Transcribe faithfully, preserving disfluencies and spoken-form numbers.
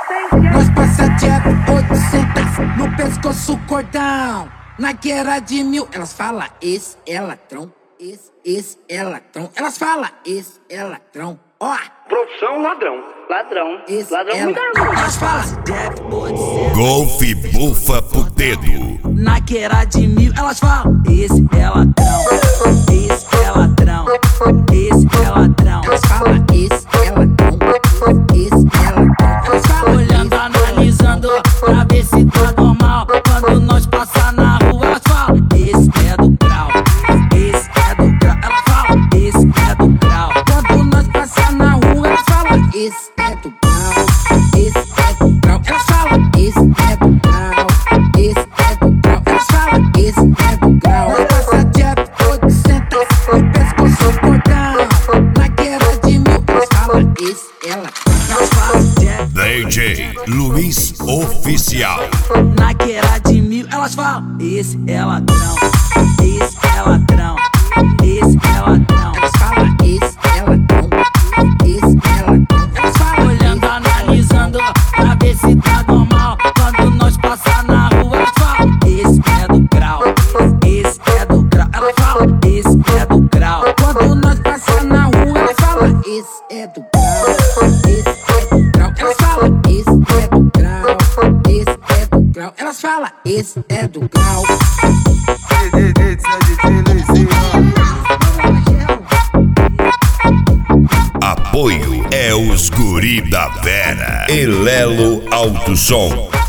Nós passa Jack oitocentos no pescoço cordão. Na guerra de mil, elas falam esse é ladrão, esse, esse é ladrão. Elas falam esse é ladrão. Ó, profissão ladrão. Ladrão. esse Ladrão é muito ladrão. Elas falam Jack oitocentos. Golfe bufa pro dedo. Na guerra de mil, elas falam esse é ladrão, esse é ladrão, esse é ladrão. Elas falam esse é ladrão, esse é ladrão. Elas falam olhando, analisando pra ver se tá normal. Quando nós passar na rua, elas falam esse é do grau, esse é do grau. Elas falam esse é do grau. Quando nós passar na rua, elas falam esse é do grau, esse é do grau. Elas falam esse é do grau, esse é do grau. Elas falam esse é do grau. Nós passa Jack oitocentos no pescoço cordão. Na guerra de mil, elas falam esse é ladrão. Elas falam Jack D J Luiz Oficial. na guerra de mil, elas falam esse é ladrão, esse é ladrão, esse é ladrão. Elas falam esse é ladrão, esse é ladrão. Elas falam olhando, analisando pra ver se tá normal. Quando nós passar na rua, elas falam esse é do grau, esse é do grau. Elas falam esse é do grau. Quando nós passar na rua, elas falam esse é do grau, esse é do grau. Elas falam esse é do grau, esse é do grau. Elas falam esse é do grau. Apoio é os guri da Vera. Elelo Alto Som.